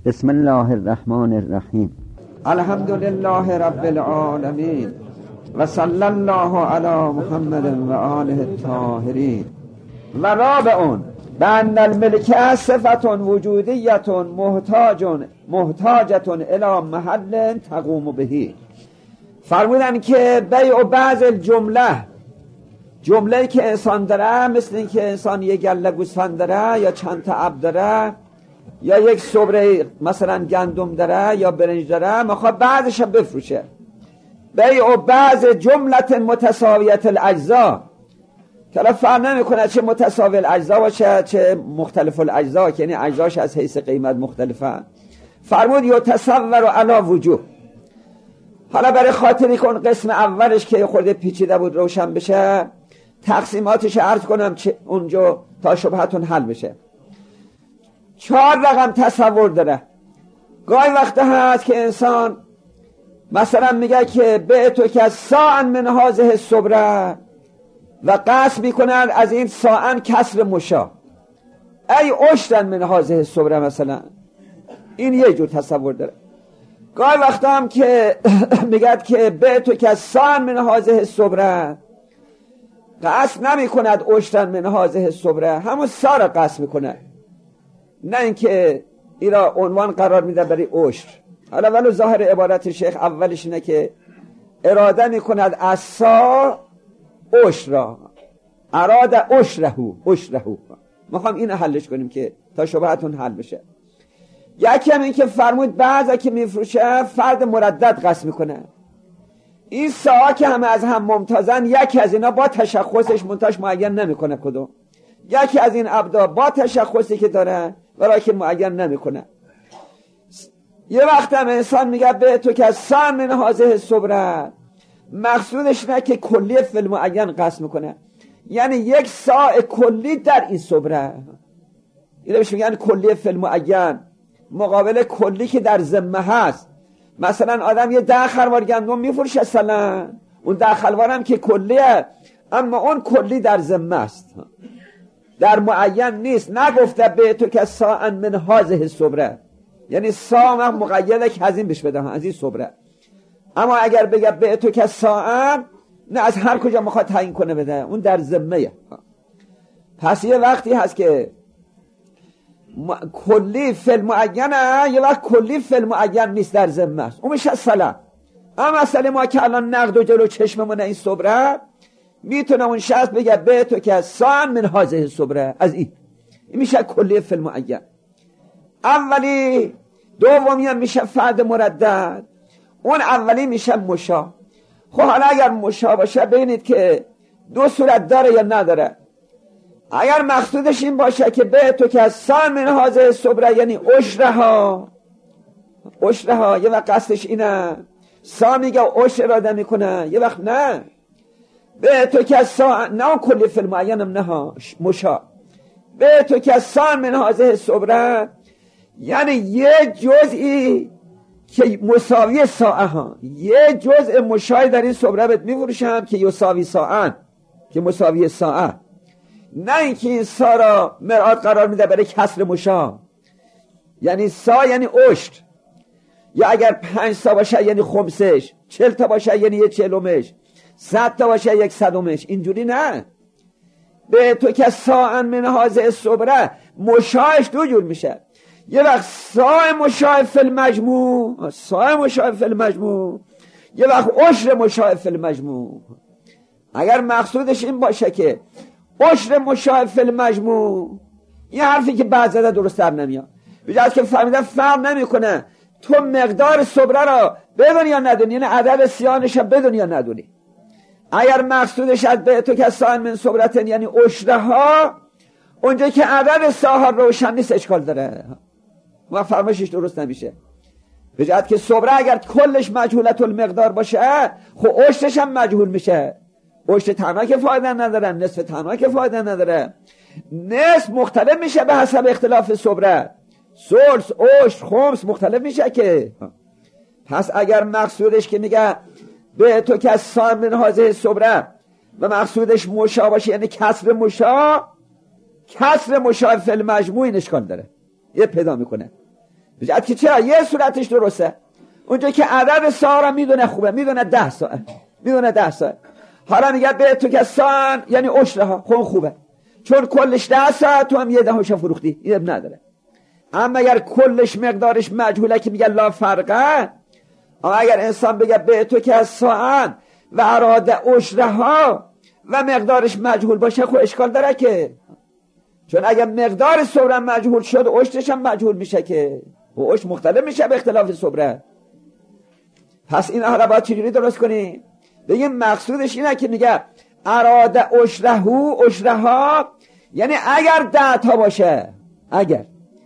بسم الله الرحمن الرحیم. الحمد لله رب العالمین و صلی الله علی محمد و آله الطاهرین. و رابع بأن الملکه صفت وجودیت محتاجة الی محل تقوم بهی. فرمودن که بیع بعض جمله‌ای که انسان داره، مثل این که انسان یک گله گوسفند داره یا چند تا عبد داره یا یک صبره مثلا گندم داره یا برنج داره، میخواد بعضش بفروشه. بیع بعض جملت متساویت الاجزا، که الان فرق نمیکنه چه متساوی الاجزا باشه چه مختلف الاجزا، یعنی اجزاش از حیث قیمت مختلفه. فرمود یتصور علی وجوه. حالا برای خاطری کن قسم اولش که خورده پیچیده بود روشن بشه، تقسیماتش عرض کنم اونجا تا شبهتون حل بشه. 4 رقم تصور داره. گاهی وقت هست که انسان مثلا میگه که بعتو که ساعن من هذه الصبره و قصد میکنن از این ساعن کسر مشا، ای اشتن من هذه الصبره مثلا. این یه جور تصور داره. گاهی وقت هم که میگه که بعتو که ساعن من هذه الصبره، قصد نمی کند اشتن من هذه الصبره، همون سا را قصد میکنه، نه اینکه این را عنوان قرار میده برای اشتر. حالا ولو ظاهر عبارت شیخ اولش اینه که اراده میکند از سا اشتر را، اراده اشترهو. میخوام این حلش کنیم که تا شبهتون حل بشه. یکی هم این که فرمود بعضا که میفروشه فرد مردد قصد میکنه. این ساعت که همه از هم ممتازن، یکی از اینا با تشخصش منتاش معین نمیکنه کدوم، یکی از این عبدا با تشخصی که داره برای که معین نمیکنه. یه وقت هم انسان میگه به تو که سان من هذه الصبره، مقصودش نه که کلی فی معین قصد میکنه، یعنی یک ساع کلی در این صبره. اینو بهش میگن کلی فی معین، مقابل کلی که در ذمه هست. مثلا آدم یه 10 خروار گندم میفروشه اصلا، اون 10 خروار هم که کلیه، اما اون کلی در ذمه است، در معین نیست. نگفته به تو که ساعن من هذه الصبره، یعنی ساعن مقیده که از این بهش بدهم، از این صبره. اما اگر بگه به تو که ساعن، نه از هر کجا میخواد تعیین کنه بده، اون در ذمه. پس یه وقتی هست که کلی فی المعینه، یه وقت کلی فی المعین نیست، در ذمه است، اون میشه سلام. اما مثلا ما که الان نقد و جلو چشممونه این صبره، میتونه اون شخص بگه به تو که سان من هذه الصبره، از این میشه کلی فی المعین اولی. دومی هم میشه فرد مردد، اون اولی میشه مشا. خب حالا اگر مشا باشه ببینید که دو صورت داره یا نداره. اگر مقصودش این باشه که به تو که سان من هذه الصبره، یعنی اشرها، یه وقت قصدش اینه، سا میگه اشر اراده میکنه، یه وقت نه به تو که سان، نه کلی فی المعین هم نه مشا. به تو که سان من هذه الصبره یعنی یه جزئی که مساوی ساعه ها، یه جزء مشای در این صبره بهت میفروشم که یساوی ساعه، که مساوی ساعه، نه اینکه این سا را مرآت قرار میده برای کسر مشا. یعنی سا یعنی اشت، یا اگر 5 سا باشه یعنی خمسش، 40 تا باشه یعنی 1/40، 100 تا باشه 1/100. اینجوری نه. به تو که ساعن من هذه الصبره، مشاش دو جور میشه. یه وقت ساع مشاع فی المجموع، یه وقت عشر مشاع فی المجموع. اگر مقصودش این باشه که عشر مشاع فی المجموع، این حرفی که بعد زده درست در نمیاد. بجاست که فهمیده فرق نمیکنه تو مقدار صبره را بدونی یا ندونی، یعنی عدد سیانش را بدونی یا ندونی. اگر مقصودش از به تو که ساعن من صبرتن یعنی عشرها، اونجا که عدد ساها روشن نیست اشکال داره و فرمایشش درست نمیشه. به جهت که صبره اگر کلش مجهولت المقدار باشه، خب عشرش هم مجهول میشه. عشر تنها که فایده نداره، نصف تنها که فایده نداره. نصف مختلف میشه به حسب اختلاف صبره، ثلث، عشر، خمس مختلف میشه که. پس اگر مقصودش که میگه به تو که سان من هذه الصبره و مقصودش مشا باشه، یعنی کسر مشا فی المجموع، اشکال داره، یه پیدا میکنه. بجد که چرا یه صورتش درسته، اونجا که عدد سا را میدونه خوبه، میدونه 10 ساعت، میدونه 10 ساعت. حالا میگه به تو که سان یعنی عشرها، خب خوبه، چون کلش 10 ساعت تو هم یه دهمش فروختی، این اب نداره. اما اگر کلش مقدارش مجهوله که میگه لا فرقه، اما اگر انسان بگه به تو که ساعت و اراده عشرها و مقدارش مجهول باشه، خب اشکال داره که، چون اگر مقدار صبره مجهول شد عشرش هم مجهول میشه که، و عشر مختلف میشه به اختلاف صبره. پس این حالا باید چجوری درست کنیم؟ بگیم مقصودش اینه که میگه اراده عشرها، یعنی اگر 10 تا باشه، اگر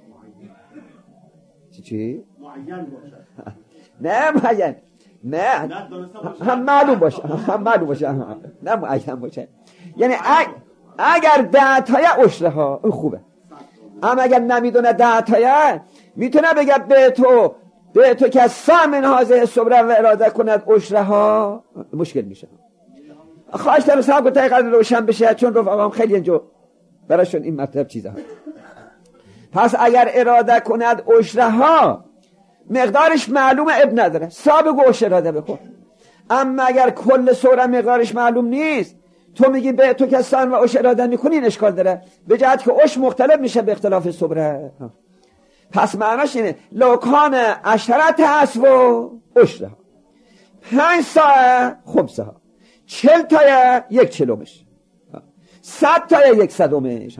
چی؟ معین باشه. نه معین، نه هم معلوم باشه، هم معلوم باشه، نه معین باشه، یعنی اگر 10 تای عشرها این خوبه. اما اگر نمیدونه 10 تای، میتونه بگه به تو که سامن حاضر صبره و اراده کند عشرها، مشکل میشه. خواهش دارم صاحب که تا قدر روشن بشه، چون رفقام خیلی اینجا براشون این مطلب چیزها. پس اگر اراده کند عشرها مقدارش معلومه، اب نداره، سابق عشر اراده بکن. اما اگر کل صبره مقدارش معلوم نیست، تو میگی به تو که سام و عشر اراده میکنی، این اشکال داره، به جهت که عشر مختلف میشه به اختلاف صبره. پس معناش اینه لوکان عشرت اسب و عشرها، 5 ساعه خمسه ها، 40 تای 1/40، 100 تای 1/100.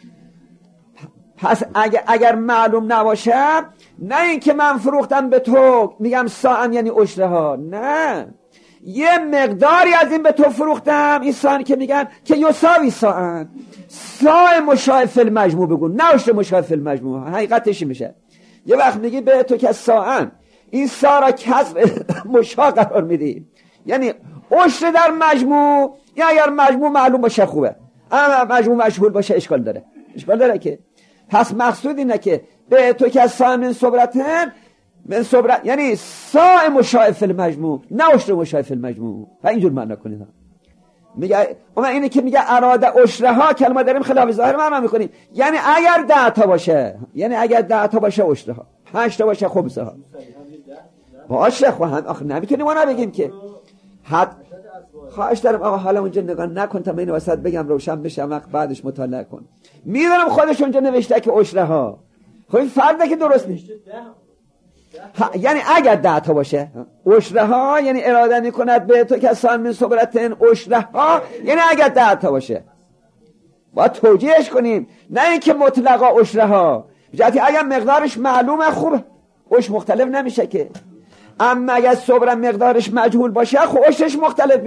پس اگر معلوم نباشه، نه اینکه من فروختم به تو میگم ساعم یعنی عشرها، نه، یه مقداری از این به تو فروختم، این ساعن که میگن که یساوی ساعن، ساع مشابه فی المجموع بگو، نه عشر مشابه فی المجموع. حقیقتش میشه یه وقت میگی به تو که ساعن، این ساع را کسب مشابه قرار میدی، یعنی عشر در مجموع، یا اگر مجموع معلوم باشه خوبه، اما مجموع مشهول باشه اشکال داره که. پس مقصود اینه که به تو که ساع من صبرتن، من صبرت یعنی ساع مشابه فی المجموع، نه عشر مشابه فی المجموع. و اینجور معنا کنید. میگه اما اینه که میگه اراده عشرها، کلمه داریم خلاف ظاهر معنا میکنیم، یعنی اگر 10 تا باشه، یعنی اگر 10 تا باشه عشرها، 5 تا باشه خمسه ها. باشه خب آخه نمیتونیم ما بگیم که حد. خواهش دارم آقا حالا اونجا نگاه نکن تا من اینو وسط بگم روشن بشه، وقت بعدش مطالعه کن. میدونم خودش اونجا نوشته که عشرها، خب این فرده که درست نیست. یعنی اگر 10 تا باشه عشرها، یعنی اراده میکند به تو کسان من صبرتن عشرها، یعنی اگر 10 تا باشه باید توجیهش کنیم، نه اینکه مطلقا عشرها. جهتی اگر مقدارش معلومه خوبه، عشر مختلف نمیشه که. اما اگر صبر مقدارش مجهول باشه، خب عشرش مختلف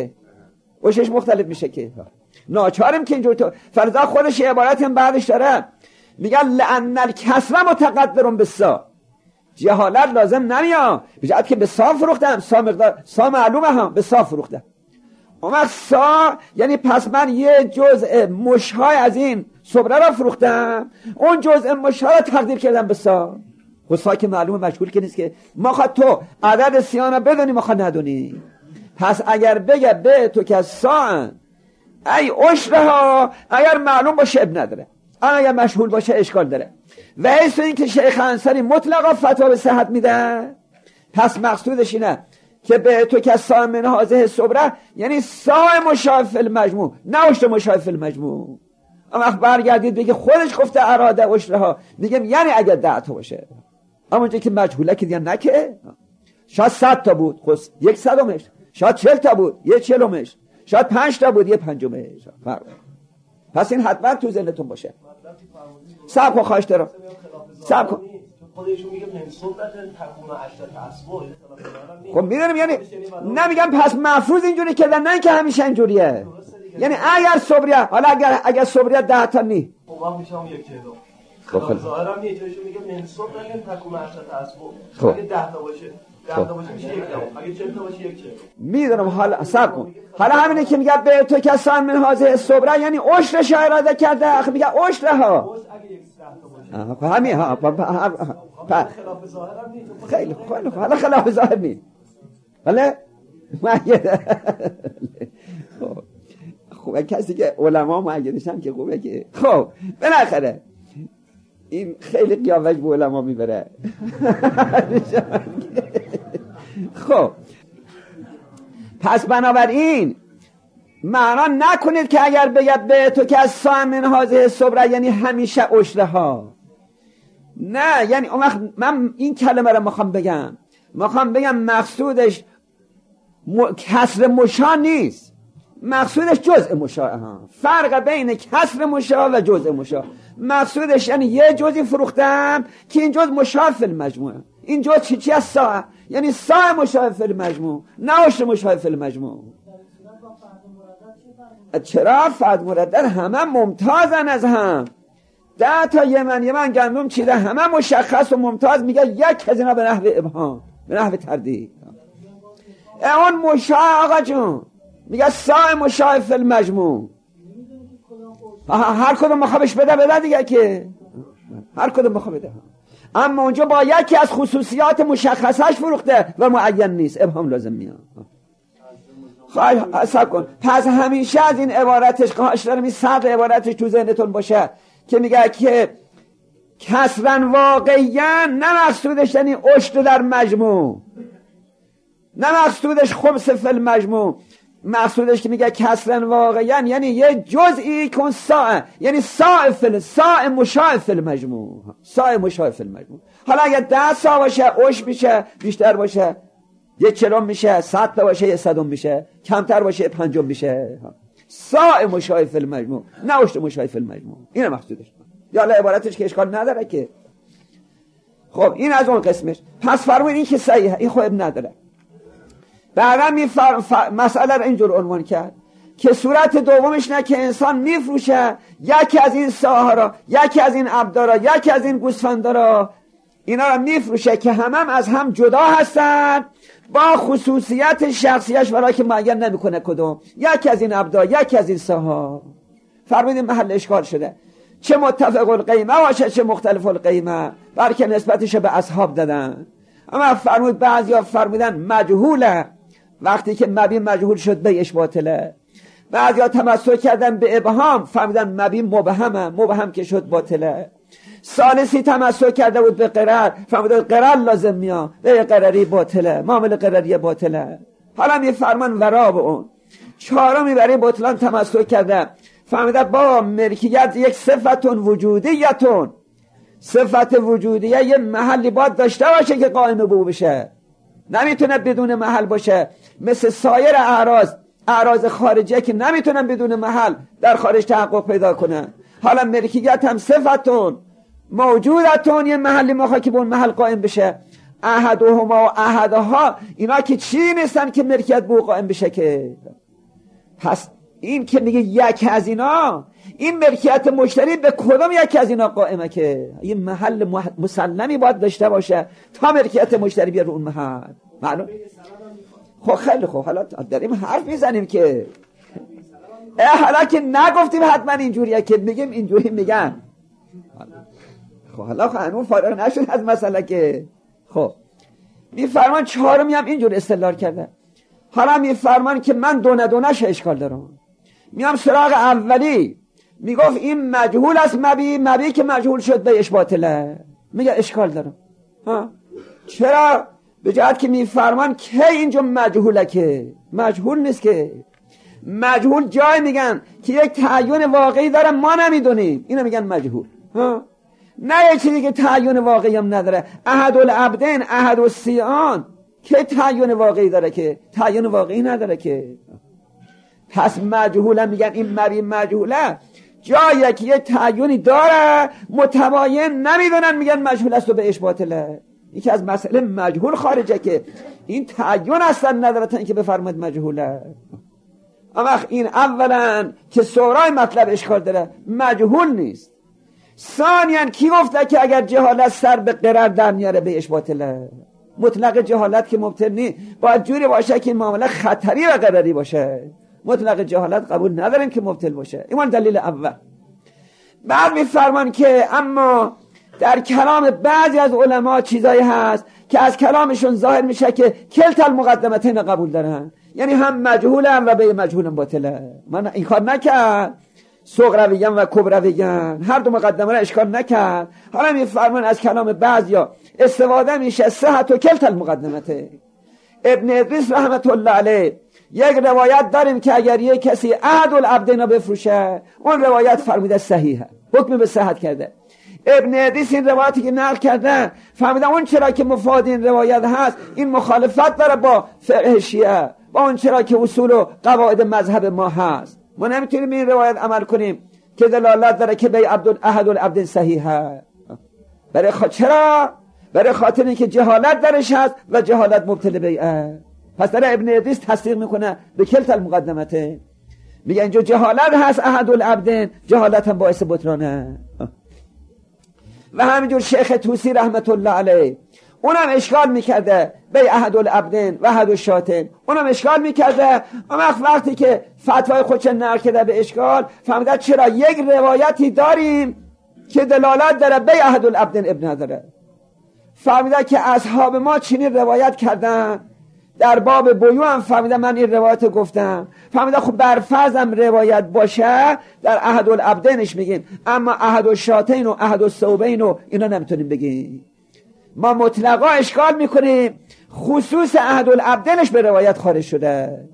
میشه که ناچارم که اینجور. تو فرضا خودش عبارت هم بعدش داره، میگن لأن الکسر متقدر بالسا، جهالت لازم نمیاد، بجد که به سا فروختم، سا مقدار سا معلومه هم به سا فروختم، اما سا یعنی پس من یه جزء مشهای از این صبره را فروختم، اون جزء مشها را تقدیر کردم به سا. خود سا که معلومه مشغول که نیست که، ما خواهد تو عدد سیانه بدونی، ما خواهد ندونی. پس اگر بگه به تو که سا ای عشرها، اگر معلوم باشه اب نداره، اگر مشغول باشه اشکال داره. و ایسو این که شیخ انصاری مطلقا فتوا به صحت میده. پس مقصودش اینه که به تو که سا من حاضر صبره، یعنی سا مشابه فی المجموع، نه عشر مشابه فی المجموع. اما برگردید بگه خودش گفته اراده عشرها، میگم یعنی اگر 10 تا باشه، اما اونجا که مجهوله که دیگه نکه، شاید 100 تا بود خب 1/100، شاید 40 تا بود 1/40، شاید 5 تا بود 1/5. پس این حتما تو ذهنتون باشه. صبر کن خواهش دارم، صبر کن. خودشون میگه منصوب بده تکون عشرت اسبوع. خب میدونم، یعنی نمیگم پس مفروض اینجوری کردن، نه که همیشه اینجوریه. یعنی اگر صبریه، حالا اگر صبریه 10 تا نی، خب میشه هم 1/10. خب ظاهرا میتونیشون میگه منصوب بده تکون عشرت اسبوع. اگه 10 تا باشه 10 تا باشه میشه 1/10، اگه 40 تا باشه 1/40. میدونم. حالا صبر کن، حالا همینه که میگه به تو کسان من حاضر صبره، یعنی عشرش اراده کرده، آخه میگه عشرها همین ها خلاف ظاهر هم نیست. خیلی خوب، حالا خلاف ظاهر نیست، حالا خوبه کسی که علما معیدشن که خوبه که. خب بالاخره این خیلی قیافش به علما میبره. خب پس بنابراین معنا نکنید که اگر بگید به تو که از سامن هازه صبره یعنی همیشه عشره ها، نه، یعنی اون وقت من این کلمه رو میخوام بگم مقصودش کسر مشا نیست، مقصودش جزء مشا. فرق بین کسر مشا و جزء مشا، مقصودش یعنی یه جزئی فروختم که این جزء مشا فی المجموعه، این جزء چی از ساعه، یعنی ساعه مشا فی المجموع، نه عشر مشا فی المجموع. چرا؟ فرد مردد همه ممتازن از هم. 10 تا یه من گندم چیده همه مشخص و ممتاز، میگه یک از اینا به نحو ابهام، به نحو تردید. اون مشاع آقا جون میگه ساعه مشاع فی المجموع. هر کدوم مخوابش بده دیگه، که هر کدوم مخواب بده، اما اونجا با یکی از خصوصیات مشخصش فروخته و معین نیست، ابهام لازم میاد. حساب کن. پس همیشه از این عبارتش قاش دارم، این صدر عبارتش تو ذهنتون باشه که میگه که کسرن واقعیاً نه مقصودش یعنی عشر در مجموع، نه مقصودش خمس فی المجموع، مقصودش که میگه کسرن واقعیاً یعنی یه جزئی کن ساعه، یعنی ساعه مشاع فی المجموع، ساعه مشاع فی المجموع. حالا اگه 10 ساعه باشه عشر میشه، بیشتر باشه 1/40 میشه، 100 تا باشه 1/100 میشه، کمتر باشه 1/5 میشه. ساعه مشاع فی المجموع، نه عشر مشاع فی المجموع. اینه مقصودش. یا عبارتش که اشکال نداره که. خب این از اون قسمش. پس فرمود این که صحیحه، این خود نداره. بعدا مسئله رو اینجور عنوان کرد که صورت دومش نه که انسان میفروشه یکی از این ساعه را، یکی از این عبدا را، یکی از این گوسفندا را، اینا را میفروشه که هم از هم جدا هستن با خصوصیت شخصیش، ولی که معین نمیکنه کدوم، یکی از این عبدا، یکی از این ساعه. فرمودیم محل اشکال شده، چه متفق القیمه باشه چه مختلف القیمه، بلکه نسبتش به اصحاب دادن. اما فرمود بعضیا فرمودن مجهوله، وقتی که مبی مجهول شد بیش باطله. بعضیا تمسک کردن به ابهام، فرمودن مبی مبهمه، مبهم که شد باطله. ثالثی تمسک کرده بود به قرار، فرمودن قرار لازم میاد، به قراری باطله، معامله قراری باطله. حالا میفرمان ورا به اون. چهارمی برای بطلان تمسک کرده، فهمیده با ملکیت یک صفتون وجودیتون، صفت وجودیه یه محلی باید داشته باشه که قائم به او بشه، نمیتونه بدون محل باشه، مثل سایر اعراض خارجیه که نمیتونن بدون محل در خارج تحقق پیدا کنن. حالا ملکیت هم صفتون موجودتون یه محلی مخواه که به اون محل قائم بشه. احدهما و احدها اینا که چی نیستن که ملکیت به او قائم بشه که. پس این که میگه یک از اینا، این ملکیت مشتری به کدام یک از اینا قائمه که این محل مسلمی باید داشته باشه تا ملکیت مشتری بیاره اون محل. معلوم؟ خب خیلی خوب، حالا داریم حرف میزنیم که حالا که نگفتیم حتما اینجوریه که میگیم اینجوری میگن. خب حالا هنوز فارغ نشد از مسئله که. خب میفرمان چهارمی هم اینجور استدلال کرده. حالا میفرمان که من دونش اشکال دارم. میام سراغ اولی، میگفت این مجهول است، مبی که مجهول شد به باطله، میگه اشکال دارم. چرا؟ به جهت که میفرمان که اینجا مجهوله، که مجهول نیست، که مجهول جای میگن که یک تعین واقعی داره ما نمیدونیم، اینو میگن مجهول. نه یک چیزی که تعین واقعی هم نداره. احد العبدین احد السیان که تعین واقعی داره، که تعین واقعی نداره که. پس مجهوله میگن این مبی مجهوله جایی که یه تعینی داره متباین نمیدونن، میگن مجهول است و به باطله. یکی از مسئله مجهول خارجه که این تعین اصلا نداره تا اینکه بفرماد مجهوله. اما این اولا که سورای مطلب اشکال داره، مجهول نیست. ثانیاً کی گفته که اگر جهالت سر به قرار در میاره به باطله؟ مطلق جهالت که مبطل نیست، باید جوری باشه که این معامله خطری و قراری باشه. مطلق جهالت قبول نداریم که مبطل باشه. این دلیل اول. بعد میفرمان که اما در کلام بعضی از علما چیزایی هست که از کلامشون ظاهر میشه که کلتا المقدمتین قبول دارن، یعنی هم مجهولن و به مجهولن باطله. من این کار نکرد، صغرویان و کبرویان، هر دو مقدمه را اشکال نکرد. حالا میفرمان از کلام بعضیا استفاده میشه صحت و کلت المقدمته. ابن ادریس رحمت الله علیه یک روایت داریم که اگر یک کسی احد العبدین بفروشه، اون روایت فرموده صحیحه، حکم به صحت کرده. ابن ادریس این روایتی که نقل کرده فهمیده اون چرا که مفاد این روایت هست این مخالفت داره با فقه شیعه، با اون چرا که اصول و قواعد مذهب ما هست. ما نمیتونیم این روایت عمل کنیم که دلالت داره که بیع احد العبدین صحیحه. چرا؟ برای خاطر اینکه جهالت درش هست و جهالت مبتل بیعه. پس در ابن ادریس تصدیق میکنه به کلت المقدمته، میگه اینجا جهالت هست احد العبدین، جهالت هم باعث بطلانه. و همینجور شیخ طوسی رحمت الله علیه اونم اشکال میکرده به احد العبدین و احد الشاتین، اونم اشکال میکرده. وقتی که فتوای خودش نقل کرده به اشکال، فهمیده چرا یک روایتی داریم که دلالت داره به احد العبدین ابن نداره. فهمیده که اصحاب ما چنین روایت کردن در باب بیوع هم. فهمیده من این روایت گفتم، فهمیده خب برفرضم روایت باشه در احد العبدینش میگیم، اما احد الشاتین و احد الثوبین و اینا نمیتونیم بگیم. ما مطلقا اشکال میکنیم خصوص احد العبدینش به روایت خارج شده.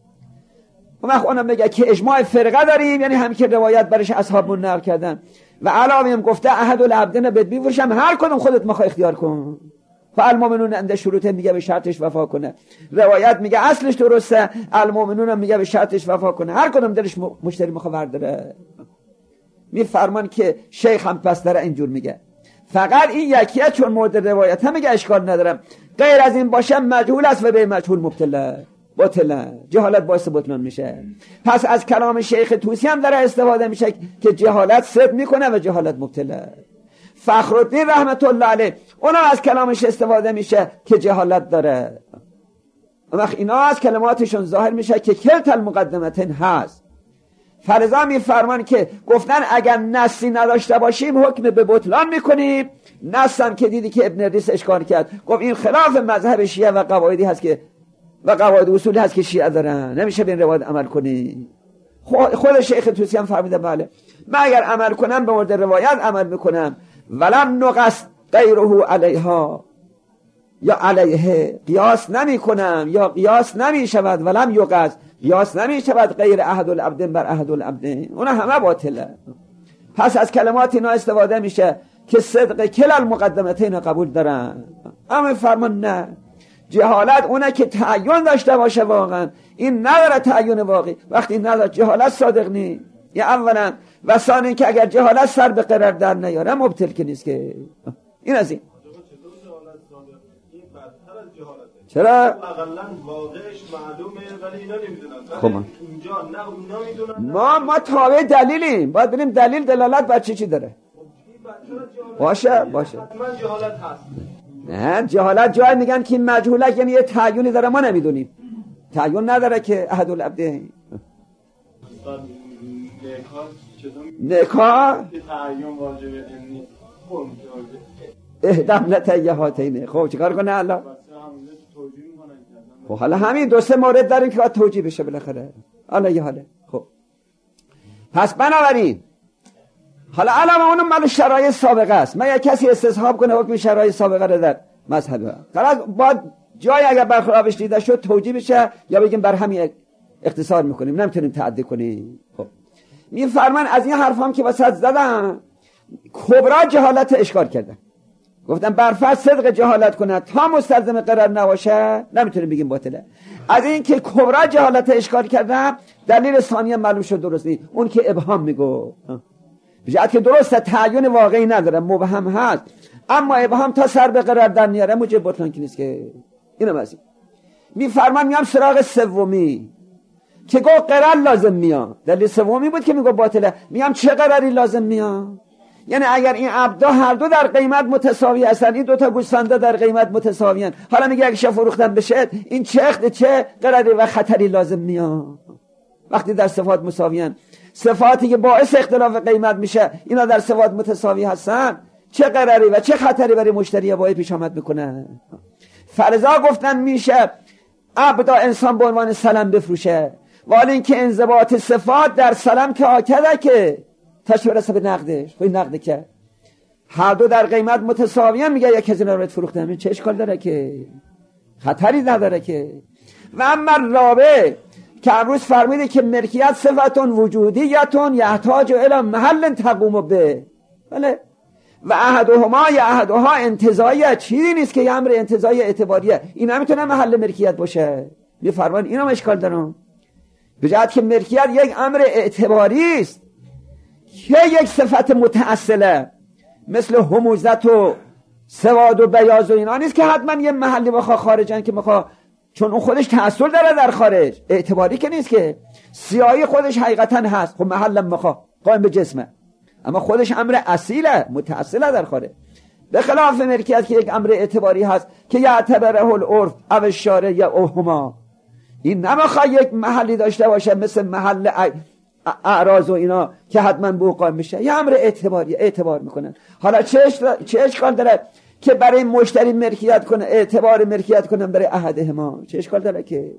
وقت اونم میگه که اجماع فرقه داریم، یعنی هم که روایت برش اصحابمون نقل کردن و علاوه هم گفته احد العبدین بد بیفروشم، هر کدوم خودت میخوای اختیار کن. فالمؤمنون عند شروطه میگه به شرطش وفا کنه. روایت میگه اصلش درسته، المؤمنون هم میگه به شرطش وفا کنه، هر کدوم دلش مشتری مخاور داره. میفرمان که شیخ هم پس داره اینجور میگه، فقط این یکیه چون مورد روایت هم میگه اشکال ندارم، غیر از این باشه مجهول است و به مجهول مبتله باطله، جهالت باعث بطلان میشه. پس از کلام شیخ طوسی هم داره استفاده میشه که جهالت صدق میکنه و جهالت مبتله. فخرالدین رحمت الله علیه اونا از کلامش استفاده میشه که جهالت داره. وقت اینا از کلماتشون ظاهر میشه که کلت المقدمتین هست. فلذا میفرمان که گفتن اگر نصی نداشته باشیم حکم به بطلان میکنیم. نص هم که دیدی که ابن ادریس اشکال کرد، گفت این خلاف مذهب شیعه و قواعدی هست که و قواعد اصولی هست که شیعه دارن، نمیشه به این روایت عمل کنی. خود شیخ طوسی هم فرمیده بله من اگر عمل کنم به مورد روایت عمل میکنم، ولم نقص غیره علیها یا علیه، قیاس نمی کنم یا قیاس نمی شود، ولم یقص قیاس نمی شود غیر احد العبدین بر احد العبدین، اونا همه باطله. پس از کلمات اینا استفاده میشه که صدق کل المقدمتین قبول دارن. اما فرمان نه، جهالت اونه که تعین داشته باشه واقعا، این نداره تعین واقعی. وقتی نداره جهالت صادق نی، یا اولا و ثانی که اگر جهالت سر به قرار در نیاره مبتل که نیست که. این از این چرا؟ اقلا واقعش معلومه ولی اینا نمیدونن. خب اینجا نه اینا میدونن. ما تابع دلیلیم، باید بریم دلیل دلالت بر چی داره. باشه حتما جهالت هست. نه جهالت جای میگن که مجهوله، یعنی یه تعیینی داره ما نمیدونیم. تعیین نداره که احد العبدین. نکاح تعیین واجبه نیست. اهدم لتیهاتینه. خب چیکار کنه الله؟ خب حالا همین دو سه مورد داریم که باید توجیه بشه بالاخره. الله یه حاله. خب پس بنابراین حالا علم اونم مال شرایط سابقه است. من یک کسی استصحاب کنه حکم شرایط سابقه رو در مذهب خلاص باید جای اگر برخلافش دیده شد توجیه بشه یا بگیم بر همین اختصار میکنیم، نمیتونیم تعدی کنیم. خب میفرمان از این حرفام که وسط زدم کبرا جهالت اشکال کردن، گفتم برفرض صدق جهالت کنه تا مستلزم قرار نباشه نمیتونیم بگیم باطله. از این که کبرا جهالت اشکال کردم دلیل ثانیه معلوم شد درست نیست، اون که ابهام میگو بجهت که درسته تعیین واقعی نداره مبهم هست، اما ابهام تا سر به قرار در نیاره موجب بطلان که نیست که. اینم از این میفرمان میام سراغ سومی که گو قرار لازم میاد. دلیل سومی بود که میگو باطله، میام چه قراری لازم میاد؟ یعنی اگر این عبدا هر دو در قیمت متساوی هستن، این دوتا گوسفنده در قیمت متساوی هستن، حالا میگه اگه شب فروختن بشه این چه قراری و خطری لازم میاد؟ وقتی در صفات مساوی هستن، صفاتی که باعث اختلاف قیمت میشه اینا در صفات متساوی هستن، چه قراری و چه خطری برای مشتری باید پیش آمد میکنه؟ فلذا گفتن میشه عبدا انسان به عنوان سلم بفروشه ولی این که انضباط صفات در سلام که آکده که تشبه رسه به نقدش خواهی نقده که هر دو در قیمت متساویه میگه یک از این رو فروخته همین چه اشکال داره که خطری نداره که و اما رابع که امروز فرموده که ملکیت صفتون وجودیتون یحتاج الى محل تقوم به بله و احدها انتزاعیه چیزی نیست که یه امر انتزاعی اعتباریه این هم میتونه محل ملکیت باشه میفرمان این هم اشکال دارم به جهت که ملکیت یک امر اعتباری است که یک صفت متأصله مثل هموزت و سواد و بیاض و اینا نیست که حتما یه محلی بخوا خارجن که بخوا چون اون خودش تأثیر داره در خارج اعتباری که نیست که سیاهی خودش حقیقتا هست خب محلم بخوا قائم به جسمه اما خودش امر اصیله متأصله در خارج به خلاف ملکیت که یک امر اعتباری هست که یعتبره العرف او الشارع یا اوهما این نمیخواد یک محلی داشته باشه مثل محل اعراض و اینا که حتما به قائم بشه یه امر اعتباری اعتبار میکنن حالا چه اشکال داره که برای مشتری ملکیت کنه اعتبار ملکیت کنن برای احدهما چه اشکال داره که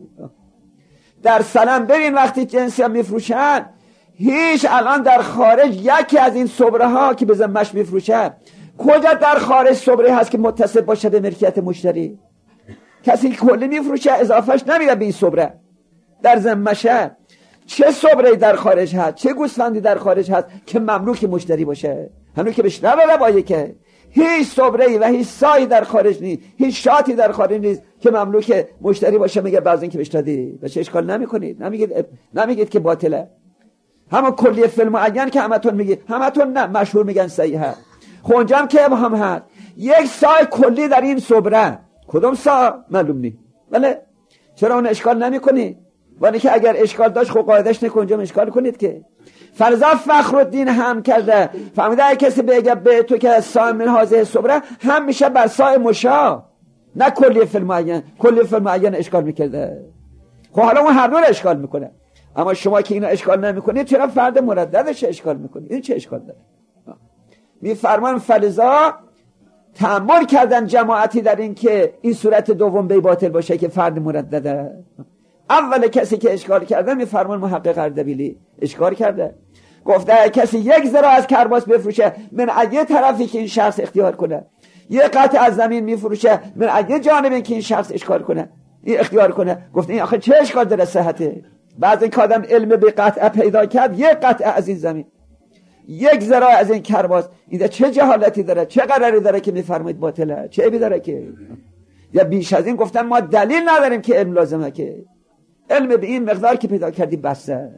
در سلام برین وقتی جنسی هم میفروشن هیچ الان در خارج یکی از این صبره ها که به ذمه‌اش میفروشه کجا در خارج صبره هست که متصل باشه به ملکیت مشتری کسی کلی میفروشه اضافهش نمیده به این صبره در ذمه‌شه چه صبره در خارج هست چه گوسفندی در خارج هست که مملوک مشتری باشه هنوز که بهش نباید بایه که هیچ صبره‌ای و هیچ سایی در خارج نیست هیچ شاتی در خارج نیست که مملوک مشتری باشه میگه بعضی این که بهش دادی بهش اشکال نمیکنید نمیگید که باطله همون کلیه فیلم معین که همتون میگید همتون نه مشهور میگن صحیحه خونجام که هم هست یک سای کلی در این صبره کدوم سا معلوم نیست بله چرا اون اشکال نمیکنید ولی که اگر اشکال داشت خب قاعدش نکنجام اشکال کنید که فرضا فخرالدین هم کرده فهمیده اگه کسی بگه به تو که سای من حاضر صبره هم میشه بر سای مشا نه کلی فیلم معین کلی فیلم معین اشکال میکرده خب حالا اون هر دو اشکال میکنه اما شما که اینو اشکال نمیکنید چرا فرد مرددش اشکال میکنید این چه اشکال داره میفرمان فلزا تأمل کردن جماعتی در این که این صورت دوم بی باطل باشه که فرد مردده اول کسی که اشکال کرده میفرمان محقق اردبیلی اشکال کرده گفته کسی یک ذره از کرباس بفروشه من اگه طرفی که این شخص اختیار کنه یه قطع از زمین میفروشه من اگه جانبی که این شخص اشکال کنه این اختیار کنه گفته این آخه چه اشکال داره صحته بعضی که آدم علم به قطع پیدا کرد یک قطع از این زمین یک ذره از این کرباس این چه جهالتی داره چه قراری داره که میفرمایید باطله چه عیبی داره که یا بیش از این گفتن ما دلیل نداریم که علم لازمه که علم به این مقدار که پیدا کردی بسه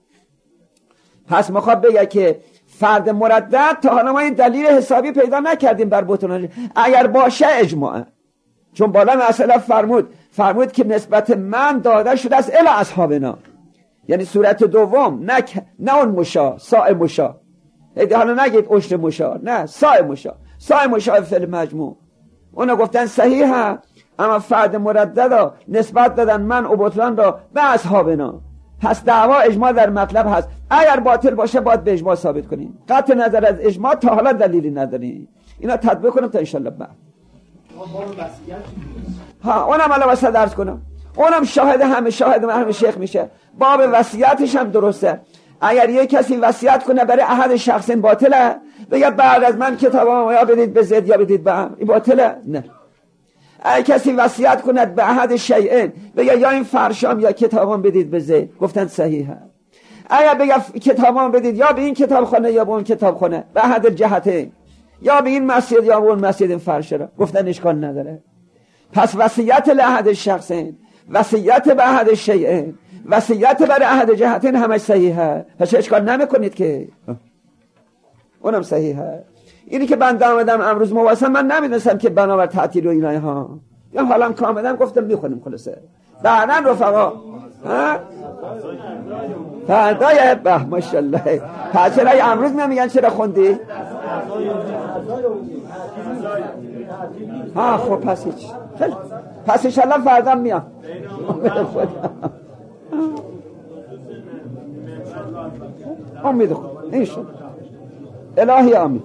پس میخواد بگه که فرد مردد تا حالا ما این دلیل حسابی پیدا نکردیم بر بطلانش اگر باشه اجماعه چون بالا مسئله فرمود که نسبت من داده شده است الی اصحابنا یعنی صورت دوم نه اون مشا سای مشا حالا نگید عشر مشا نه سای مشا فعل مجموع اونا گفتن صحیحه اما فرد مردد نسبت دادن من و بطلان را به اصحابنا پس دعوا اجماع در مطلب هست اگر باطل باشه باید به اجماع ثابت کنیم قطع نظر از اجماع تا حالا دلیلی نداریم اینا تطبیق کنم تا انشالله بعد اونم الان واسه درس کنم اونم شاهد همه شیخ میشه باب وصیتش هم درسته اگر یک کسی وصیت کنه برای احد شخص باطله بگه بعد از من کتابم یا بدید به زید یا بدید به هم این باطله نه اگر کسی وصیت کند به احد شیئین بگه یا این فرشام یا کتابم بدید به زید گفتن صحیحه اگر بگه کتابم بدید یا به این کتابخانه یا به اون کتابخانه به احد جهتین یا به این مسجد یا به اون مسجد این فرشه را گفتن اشکال نداره پس وصیت لأحد شخصین وصیت به احد شیئین وصیت برای احد جهتین همش صحیحه پس اشکال نمیکنید که اونم صحیحه اینی که بنده آمدم امروز مواسم من نمیدونستم که بنابر تعطیل و اینای ها یا حالم کامدم گفتم میخونیم خلاصه بعدن رفقا فردای به ماشاءالله چرا امروز نمیگن چرا خوندی خب پس هیچ پس انشالله فردا میام امید خود انشالله الهی آمین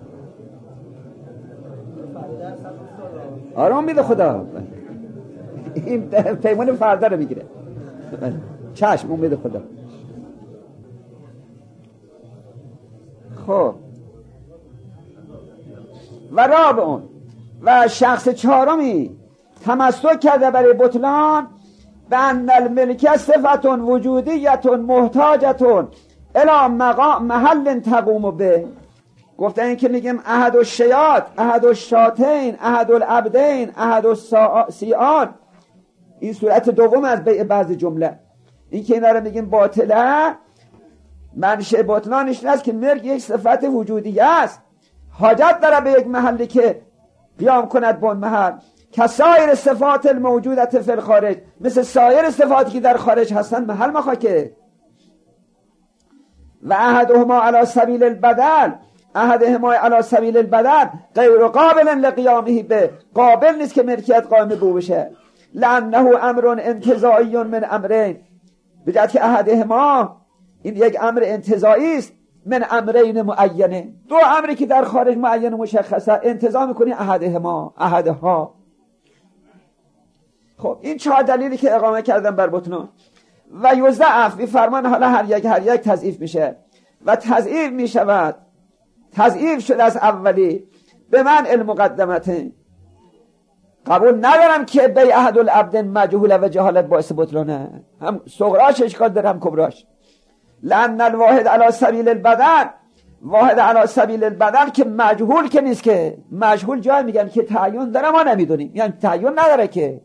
آره امید خدا این پیمان فردا رو میگیره. چشم امید خدا. خب و رابعون و شخص چهارمی تمسک کرده برای بطلان به ان الملک صفتون وجودیتون محتاجتون الی مقام محل تقوم به. گفتن این که میگیم احد الشیاط، احد الشاتین، احد العبدین، احد السیان، این صورت دوم از بیع بعض جمله. این که اینا رو میگیم باطله، منشأ بطلانش این است که مرگ یک صفت وجودی است، حاجت داره به یک محلی که قیام کند به اون محل، که سایر صفات الموجودت فی الخارج، مثل سایر صفاتی که در خارج هستن محل مخواه که. و احدهما علی سبیل البدل، احدهما علی سبیل البدل غیر قابل لقیامه به، قابل نیست که ملکیت قائم به بشه، لانه امر انتزاعی من امرین، بجد که احدهما این یک امر انتزاعی است من امرین معینه، دو امری که در خارج معین مشخصه، انتزاع میکنی احدهما، احدها. خب این چهار دلیلی که اقامه کردن بر بطلان. و یضعف بی فرمان، حالا هر یک تضعیف میشه و تضعیف میشود، تضعیف شده از اولی به من المقدمته. قبول ندارم که بی احد العبد مجهول و جهالت باعث بطلانه، هم صغراش اشکال داره هم کبراش. لأن الواحد علی سبیل البدن، واحد علی سبیل البدن که مجهول که نیست، که مجهول جای میگن که تعیین داره ما نمیدونیم، یعنی تعیین نداره که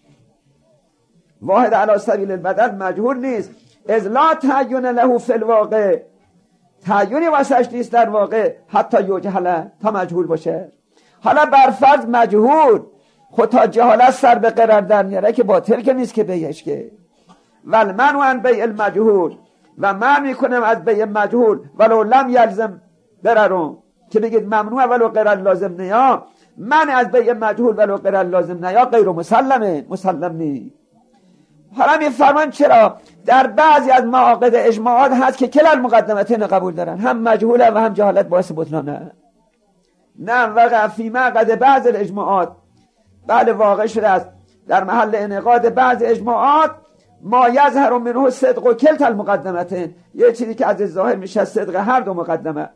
واحد علی سبیل البدن مجهول نیست، اذ لا تعیین له فی الواقع، تعیینی واسش نیست در واقع، حتی یجهل، تا مجهول باشه. حالا بر فرض مجهول خود تا جهالت سر به قرار در میاره که باطل که نیست که بیش که. والمنع عن بیع المجهول، و من میکنم از بیع مجهول ولو لم یلزم بررون، که بگید ممنوع ولو قرار لازم نیا، من از بیع مجهول ولو قرار لازم نیا غیر مسلمه، مسلم نی. حالا میفرمان چرا در بعضی از مواقع اجماعات هست که کلا المقدمتین قبول دارن، هم مجهوله و هم جهالت باعث بطلانه. نه وقع فی مقعد بعض الاجماعات، بله واقع شده است در محل انعقاد بعض اجماعات ما یظهر منه صدق و کلت المقدمتین، یه چیزی که از ظاهر میشه صدق هر دو مقدمه.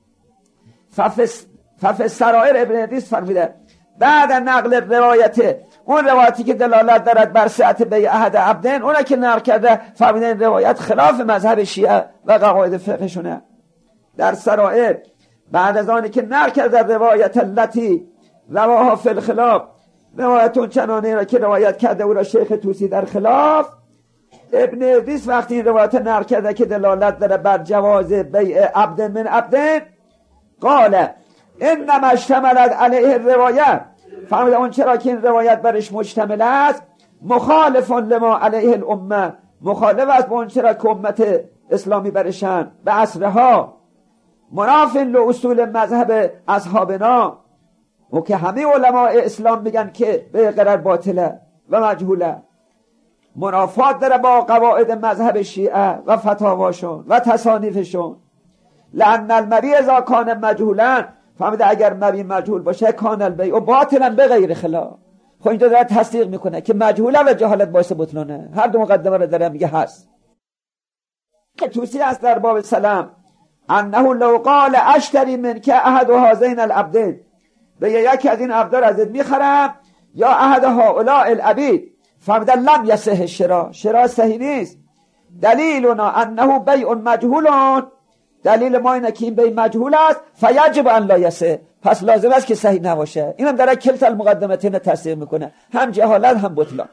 ففي سرائر ابن ادریس فرمیده بعد نقل روایته، اون روایتی که دلالت دارد بر صحت بیع احد عبدین، اونه که نقل کرده فرمیده این روایت خلاف مذهب شیعه و قواعد فقهشونه. در سرائر بعد از آنی که نقل کرده روایت التي رواها فی الخلاف، روایتون چنانه را که روایت کرده او را شیخ طوسی در خلاف، ابن ادریس وقتی این روایت نقل کرده که دلالت داره بر جواز بیع عبد من عبدین، قال انما اشتملت علیه الروایت، فهمید اون چرا که این روایت برش مشتمل است، مخالف لما علیه الامه، مخالف است با اون چرا که امت اسلامی برشن به عصرها، مناف لاصول مذهب اصحابنا، و که همه علماء اسلام میگن که به قرار باطله و مجهوله، منافات داره با قواعد مذهب شیعه و فتاواشون و تصانیفشون. لأن المبیع اذا کان مجهولا، فهمیده اگر مبیع مجهول باشه کان البیع باطلا به غیر خلاف. خب اینجا داره تصدیق میکنه که مجهوله و جهالت باعث بطلانه، هر دو مقدمه رو داره میگه هست. توصیه است در باب سلام انه لو قال اشتری من که احد هذین العبدین، به یکی از این عبدا ازت میخرم، یا احد هؤلاء العبید، فهمیده لم یصح الشراء، شراء صحیح نیست. دلیلنا انه بیع مجهول، دلیل ما اینه که این بیع مجهول است، فیجب ان لا یصح، پس لازم است که صحیح نباشه. اینم داره کلت المقدمتین تصدیق میکنه، هم جهالت هم بطلان.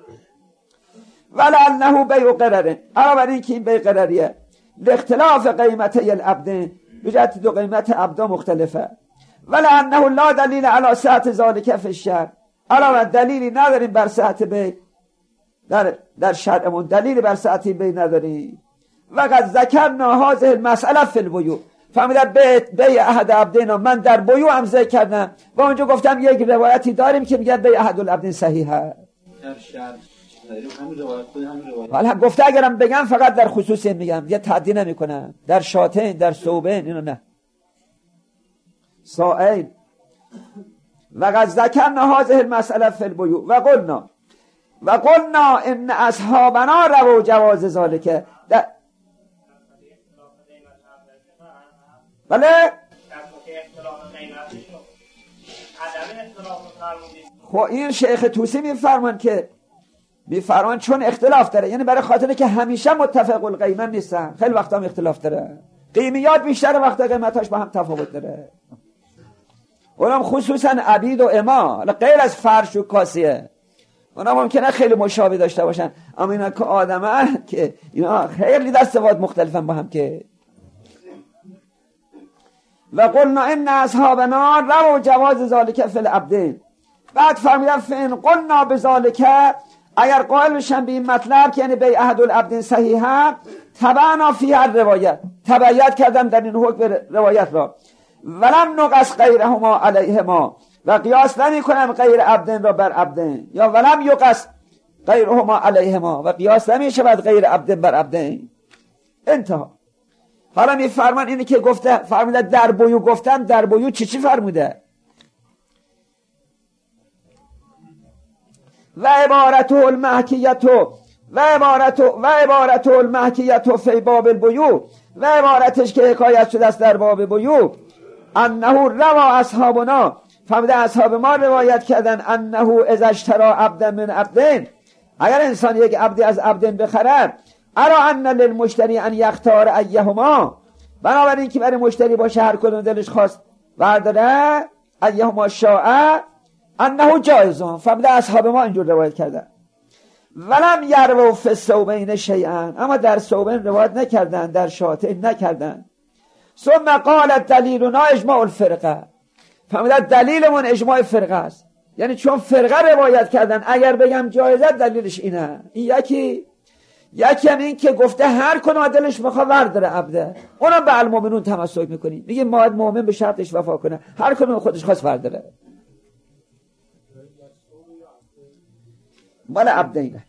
ولانه بیع قراره، علاوه این که این بیع قراریه، لاختلاف قیمتی العبد، بجهت دو قیمت عبدا مختلفه. ولانه لا دلیل علی صحت ذلک فی الشرع، علاوه دلیلی نداریم بر صحت بیع در شرعمون، دلیلی بر صحت بیع نداریم. وقد ذکرنا هذه المسئله فی البیوع، فهمیده بیع احد عبدین من در بیوع هم ذکر کردم و اونجا گفتم یک روایتی داریم که میگه بیع احد العبدین صحیحه. حالا گفته اگرم بگم فقط در خصوصی میگم، یه تعدی نمی کنم، در شاتین در صوبین اینو نه. سائل وقد ذکرنا هذه المسئله فی البیوع و قلنا و قلنا ان اصحابنا رو جواز ذالک. بله خب این شیخ طوسی میفرمان چون اختلاف داره، یعنی برای خاطره که همیشه متفق القیمه نیستن، خیلی وقتا هم اختلاف داره، قیمیات بیشتر وقتا قیمتاش با هم تفاوت داره، اونم خصوصا عبید و اما، غیر از فرش و کاسیه، اونا ممکنه خیلی مشابه داشته باشن، اما اینا که آدمه که اینا خیلی دستواد مختلفن با هم. که و قلنا ان اصحابنا رو جواز ذالک فی العبدین. بعد فرمودن فین قلنا بذالک، اگر قائل بشن به این مطلب که یعنی بی احد العبدین صحیحه، تبعنا فی هر روایت، تبعیت کردن در این حکم روایت را، ولم نقص غیرهما علیهما، و قیاس نمی کنم غیر عبدین را بر عبدین، یا ولم یقص غیرهما علیهما، و قیاس نمی شود غیر عبدین بر عبدین. انتها. حالا می فرمان اینی که گفته فرموده در بویو، گفتم در بویو چی فرموده؟ و عبارته المحکیت فی باب البیوع، و عبارتش که حکایت شده است در باب بیوع، انه روا اصحابنا، فرموده اصحاب ما روایت کردن، انه اذا اشترى عبدا من عبدین، اگر انسان یک عبدی از عبدین بخرد، ارا ان للمشتری ان یختار ایهما، بنابراین که برای مشتری باشه هر کدوم دلش خواست برداره، ایهما شاء انه جایزون، فرموده اصحاب ما اینجور روایت کردن. ولم یروا فی الثوبین شیئا، اما در ثوبین روایت نکردن، در شاتین نکردن. ثم قال دلیلنا اجماع الفرقه، فرموده دلیلمون اجماع فرقه است، یعنی چون فرقه روایت کردن اگر بگم جایزه دلیلش اینه. این یکی هم این که گفته هر کدوم دلش بخواد ورداره عبده، اونم به المؤمنون تمسک میکنیم، میگه ما مؤمن به شرطش وفا کنه، هر کدوم خودش خواست ورداره. مال عبدینه،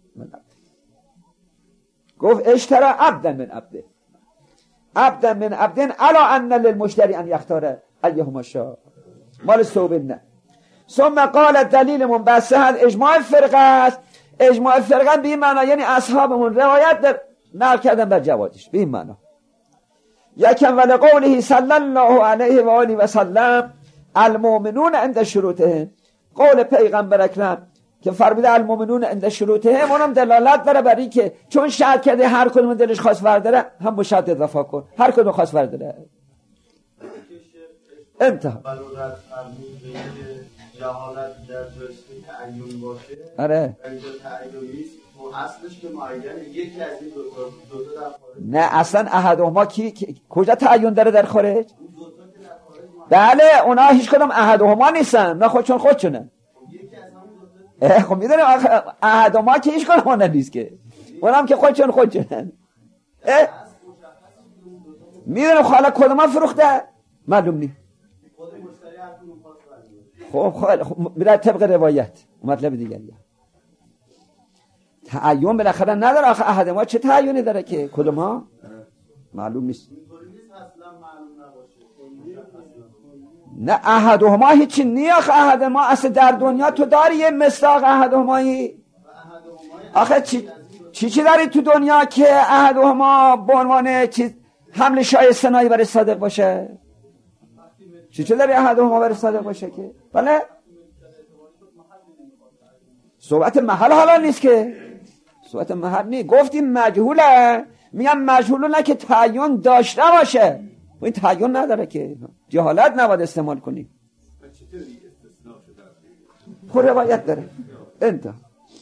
گفت اشترى عبدا من عبدین، عبدا من عبدین الا ان للمشتری ان یختار ایهما شاء، مال ثوبین نه. ثم قال دلیل من بس اجماع فرقه است، اجماع فرقه به این معنا یعنی اصحابمون روایت در نقل کردن بر جوازش، به این معنا. یکم ولقوله صلی الله علیه و آله و سلم المؤمنون عند شروطهم، قول پیغمبر اکرم که فرموده المؤمنون عند شروطهم، اونم دلالت داره بر این که چون شرط کرده هر کدوم دلش خواست ورداره، هم با شرط وفا کن، هر کدوم خواست ورداره. انتها. جهالت در جلسه تعین باشه، آره اینجا تعین نیست و اصلش که معینه، یکی از این دو تا در خارج. نه اصلا احدهما کجا تعین داره در خارج؟ بله اونا هیچ کدوم احدهما نیستن، نه خودشون خودشونه. خب میدونیم احدهما که هیچ کدوم اونا نیست که، اونم که خودشون خودشونن. میدونیم حالا کدوم فروخته معلوم نیست. خب برای طبق روایت مطلب دیگری تعین بالاخره نداره. آخه احد ما چه تعیینی داره که کدوم ها معلوم نیست. نه احد ما هیچی نیست. آخه احد ما اصلا در دنیا تو داری یه مصداق احد مایی؟ آخه چی داری تو دنیا که احد ما به عنوان چیز حمل شایستنایی برای صادق باشه؟ چی داری احد ما برای صادق باشه که؟ بله صحبت محل حالا نیست که، صحبت محل نیست. گفتیم مجهوله، میگم مجهوله نه که تعین داشته باشه، این تعین نداره که جهالت نباید استعمال کنی. خود روایت داره. انتها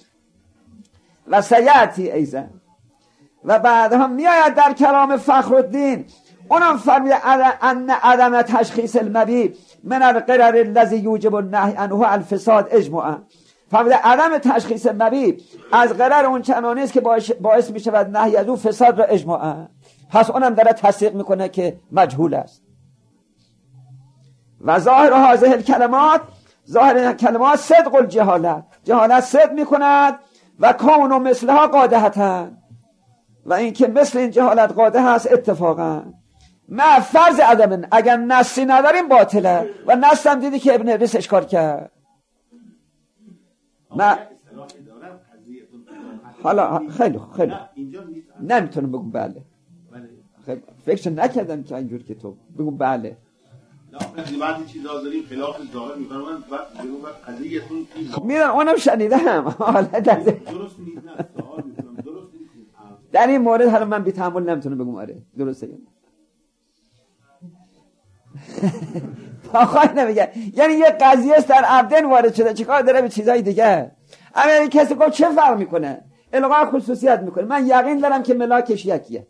و سیعتی ایزن و بعد هم میآید در کلام فخرالدین، اونم فرمید ان عدم تشخیص المبیع من القرر الذی یوجب النهی عنه الفساد اجماعا. فرمود عدم تشخیص مبیع از قرر اون چنانی است که باعث می شود نهی از او فساد را اجماعا. پس اونم داره تصدیق میکنه که مجهول است. و ظاهر هذه الکلمات، ظاهر کلمات صدق الجهالت، جهالت صدق میکند و کون و مثلها قادحتا، و این که مثل این جهالت قادح است اتفاقا. ما فرض عدم، اگر نصی نداریم باطله، و نص هم دیدی که ابن ابریس اشکال کرد. حالا خیلی نمیتونم بگم بله. خیلی فکر نکردم که اینجور که تو بگم بله. بعضی چیزا داریم خلاف ظاهر میکنم من بعد قضیهتون خب میدونم اونم شنیدم. حالا درست نیست نه سوال میکنم درست نیست در این مورد. حالا من بی تحمل نمیتونم بگم آره درسته یا نه. آخوای نمیگه یعنی یه قضیه است در عبدن وارد شده چیکار داره به چیزای دیگه. اما کسی گفت چه فرق میکنه الغای خصوصیت میکنه. من یقین دارم که ملاکش یکیه.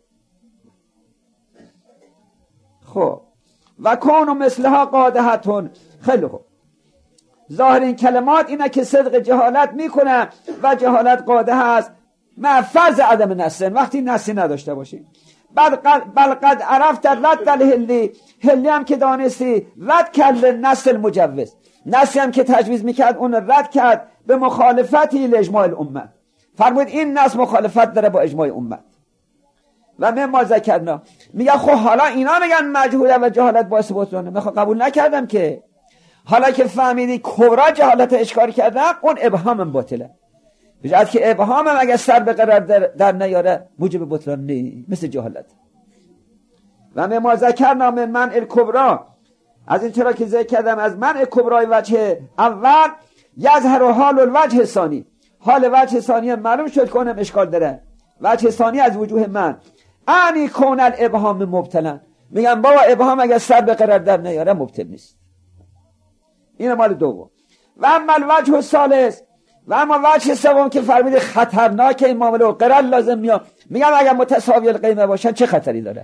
خب و کون مثلها قادهتون. خیلی خوب. ظاهر این کلمات اینه که صدق جهالت میکنه و جهالت قاده هست مع فرض عدم نسل. وقتی نسل نداشته باشی بل قد عرفت رد الهلی. هلی هم که دانستی رد کرد نسل مجوز. نسل هم که تجویز میکرد اون رد کرد به مخالفتی لاجماع الامه. فرمود این نسل مخالفت داره با اجماع امت. و من ما ذکرنا میگه خب حالا اینا میگن مجهوله و جهالت باعث بطلانه. من قبول نکردم که حالا که فهمیدی کبرا جهالت اشکار کردم اون ابهامم باطله. بجد که ابهامم اگه سر به قرار در نیاره موجب بطلان نی مثل جهالت. و من ما ذکرنا من منع الکبرا. از این چرا که ذکر کردم از منع کبرای وجه اول یظهر حال الوجه ثانی. حال وجه ثانی معلوم شد کنم اشکال داره. وجه ثانی از وجوه من انی کون الابهام مبتلا. میگم بابا ابهام اگر سر به قرار در نیاره مبتل نیست. این مال دوم. و اما الوجه الثالث. و اما وجه سوم که فرمید خطرناک این معامله و قرار لازم میاد. میگم اگر متساوی القیمه باشن چه خطری داره.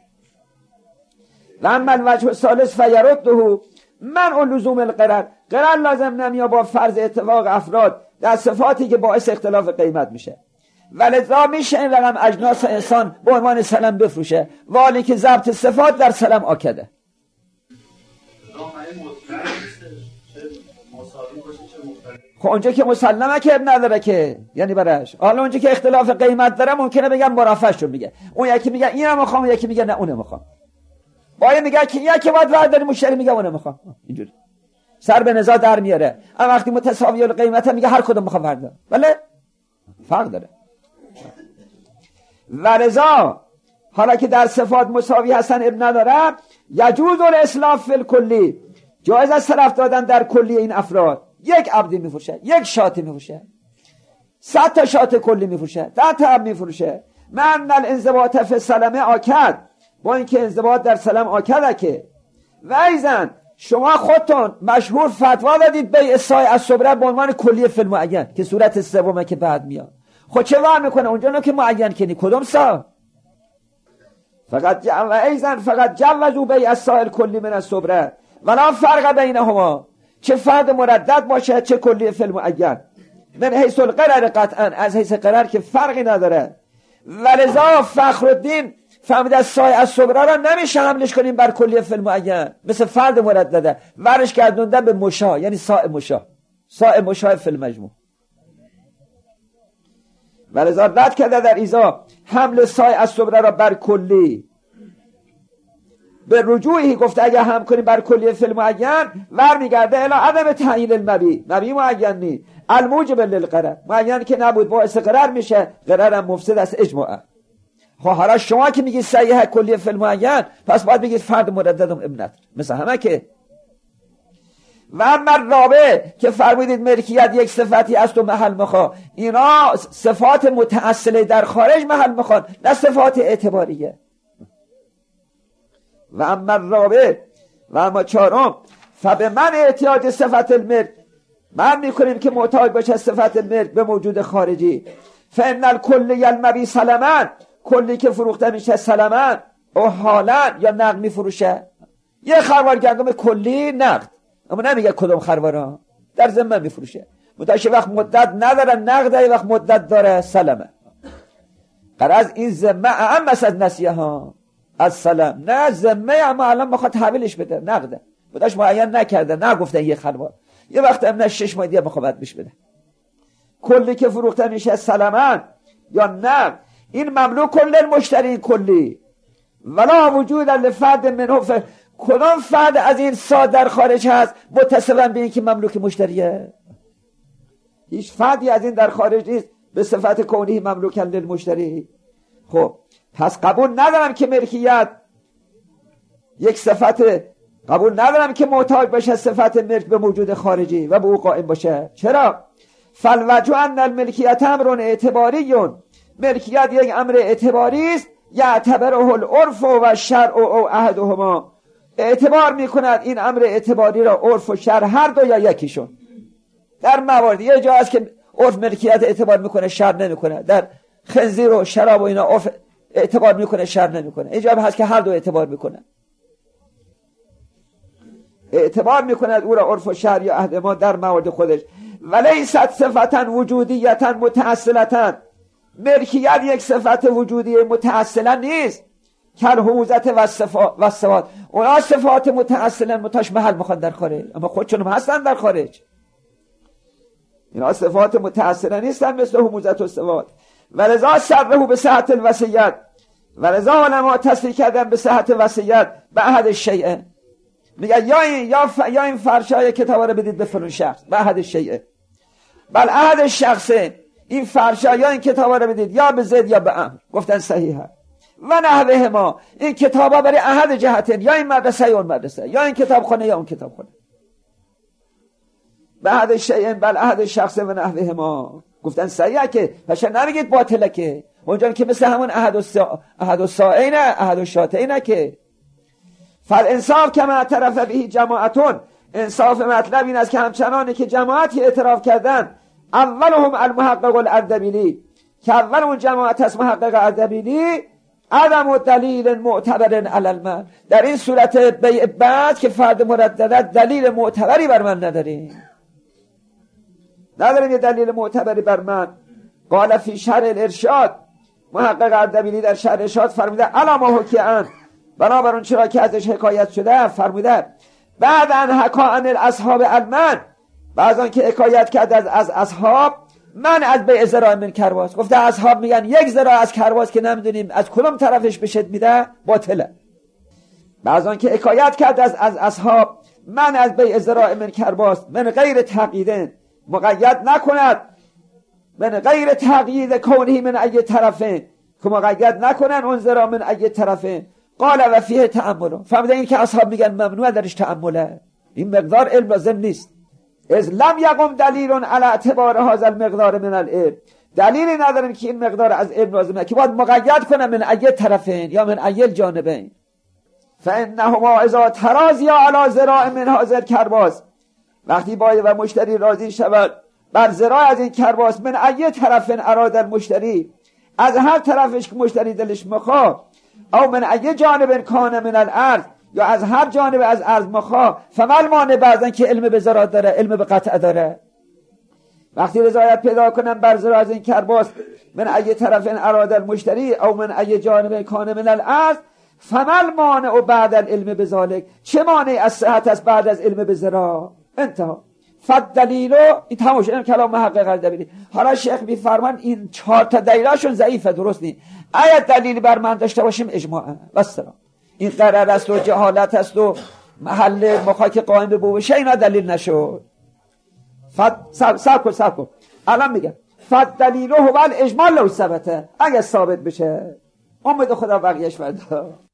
و اما الوجه الثالث فیرده منع لزوم القرار. قرار لازم نمیاد با فرض اتفاق افراد در صفاتی که باعث اختلاف قیمت میشه. ولذا میشه این رقم اجناس انسان به عنوان سلم بفروشه ولی که ضبط صفات در سلم آکده. خب اونجا که مسلمه که نداره که یعنی برش. حالا اونجا که اختلاف قیمت داره ممکنه بگم مرافعش رو میگه. اون یکی میگه اینم میخوام یکی میگه نه اونم میخوام. باید میگه که یکی باید وعده داره مشتری میگه اونم میخوام. اینجوری سر به نزاع در میاره. اما وقتی متساوی القیمت میگه هر کدوم میخوام وعده. بله فرق داره. ولذا حالا که در صفات مساوی هستن اب نداره یجوز الاسلاف فی الکلی. جایز است طرف دادن در کلی این افراد. یک عبدی میفروشه یک شاتی میفروشه 100 تا شات کلی میفروشه 10 تا عبد میفروشه. من الانضباط فی السلمه آکد. با اینکه انضباط در سلم آکده که و ایزن شما خودتون مشهور فتوا دادید بیع سای از صبره به عنوان کلیه فی المعین که صورت سومه که بعد میاد. خود چه وام میکنه اونجا نو که معین کنی کدوم سا فقط و ایزن فقط جوزو بیع السائل کلی من الصبره ولا فرق بینهما. چه فرد مردد باشه چه کلیه فی المعین من حیث القرار قطعا از حیث قرار که فرقی نداره. ولذا فخرالدین فهمید از سای از صبره را نمیشه حملش کنیم بر کلیه فی المعین مثل فرد مردده ورش گردوندن به مشا یعنی سای مشا فی المجموع. ولذا رد کرده در ایزا حمل سای از صبره را بر کلی به رجوعی گفته اگر هم کنیم بر کلیه فی المعین ور میگرده الی عدم تعیین المبی معین نی الموجب للقرار معین که نبود باعث قرار میشه قرارم مفسد است اجماع. خب حالا شما که میگید صحیح کلیه فی المعین پس باید بگید فرد مرددم ابنت مثل همه که. و اما رابع که فرمودید ملکیت یک صفتی است و محل مخوا. اینا صفات متأصله در خارج محل مخوان نه صفات اعتباریه. و اما رابع و اما چهارم فبه من احتیاج صفت الملک من میکنیم که محتاج باشه صفت الملک به موجود خارجی. فان الکل یلمبی سلمن کلی که فروخته میشه سلمن او حالا یا نقد میفروشه. یه خروار گندم کلی نقد اما نمیگه کدوم خروارا در ذمه میفروشه. متأشه وقت مدت نداره نقده وقت مدت داره سلمه. قرار این ذمه اهم است از نسیه ها از سلم نه ذمه اما الان بخواد تحویلش بده نقده بودش معین نکرده نگفته یه خروار یه وقت هم 6 ماه دیگه بخواد بهش بده. کلی که فروخته میشه سلمن یا نقد این مملوک کل المشتری کلی ولا وجود لفرد منه. کدام فرد از این سا در خارج هست متصلا به این که مملوک مشتریه؟ هیچ فردی از این در خارج نیست به صفت کونی مملوکا للمشتری. خب پس قبول ندارم که ملکیت یک صفت، قبول ندارم که محتاج باشه صفت ملک به موجود خارجی و به او قائم باشه. چرا؟ فالوجه ان الملکیت امر اعتباری، ملکیت یک امر اعتباری است، یعتبره العرف و الشرع او احدهما، اعتبار میکند این امر اعتباری را عرف و شرع هر دو یا یکیشون. در موارد یه جا هست که عرف ملکیت اعتبار میکنه شرع نمیکنه، در خنزیر و شراب و اینا عرف اعتبار میکنه شرع نمیکنه. اینجا هست که هر دو اعتبار میکنه، اعتبار میکند او را عرف و شرع یا احدهما در موارد خودش. ولیست صفتا وجودیتا متأصلتا، ملکیت یک صفت وجودی متأصلا نیست. کل حوزت و صفات، اونا صفات متأصلا متاش محل میخوان در خارج، اما خودشون هم هستن در خارج. اینا صفات متأصلا نیستن مثل حوزت و صفات. ولذا سره به صحت الوصیت، ولذا علما تصریح کردن به صحت وصیت به احد الشیء. میگه یا این فرشای کتاب رو بدید به فلان شخص به احد الشیء، بل احد الشخص، این فرشا یا این کتاب رو بدید یا به زید یا به عمرو. گفتن صحیحه. و نحوه ما، این کتابا برای احد جهتین، یا این مدرسه یا اون مدرسه، یا این کتاب خونه یا اون کتاب خونه. به احد الشیء بل احد الشخص و نحوه ما. گفتن صحیحه که پس نمیگید باطله که اونجا که مثل همون احد الساعین احد الشاتین که. فالانصاف کما اعترف به جماعتون، انصاف مطلب این است که همچنانه که جماعتی اعتراف کردن، اولهم المحقق الاردبیلی، که اول اون جماعت از محقق اردبیلی، عدم دلیل معتبر علی المن، در این صورت بیع بعد که فرد مردد دلیل معتبری بر من نداریم یه دلیل معتبری بر من. قال فی شرح الارشاد، محقق اردبیلی در شرح ارشاد فرموده علی ما حکی عنه، بنابر اون چرا که ازش حکایت شده، فرموده بعد ان حکا عن الاصحاب المن، بعد آن که حکایت کرد از اصحاب، من از بیع ذراع من کرواس، گفته اصحاب میگن یک ذراع از کرواس که نمیدونیم از کدوم طرفش بشد میده باطله. بعد آن که حکایت کرد از اصحاب، من از بیع ذراع من کرواس من غیر تقییدن، مقید نکند، من غیر تقیید کونه من ای طرفین، که مقید نکنن اون ذراع من ای طرفین. قال و فیه تأمل، فهمیده این که اصحاب میگن ممنوع درش تأمله، این مقدار علم لازم نیست. از لم یقم دلیل علی اعتبار هذا المقدار من العلم، دلیلی نداریم که این مقدار از علم لازمه که باید مقید کنه من ای طرفین یا من ای جانبین. فانهما اذا تراضیا علی ذراع من هذا الکرباس، وقتی باید و مشتری راضی شود بر ذراع از این کرباس، من ای طرفین اراد المشتری، از هر طرفش که مشتری دلش مخواه، او من ای جانب کان من الارض، یا از هر جانب از ارض مخواه، فمل مانع بعضن که علم به ذرات داره، علم به قطع داره. وقتی رضایت پیدا کنن بر ذراع از این کرباس، من ای طرفین اراد المشتری او من ای جانب کان من الارض، فمل مانع بعد العلم بذالک، چه مانع از صحت است بعد از علم به ذراع. انتها. فالدلیلو، این تماش این کلام محقق اردبیلی. حالا شیخ میفرمان این 4 تا دلیلاشون ضعیفه، درست نیست. اگه دلیلی بر من داشته باشیم اجماعه و سلام. این قرار است و جهالت است و محل مخاک قائم به بوشه، اینا دلیل نشد. سب کن الان میگم فالدلیلو هو الاجمال لو ثبته، اگه ثابت بشه امید خدا بقیهش فردا.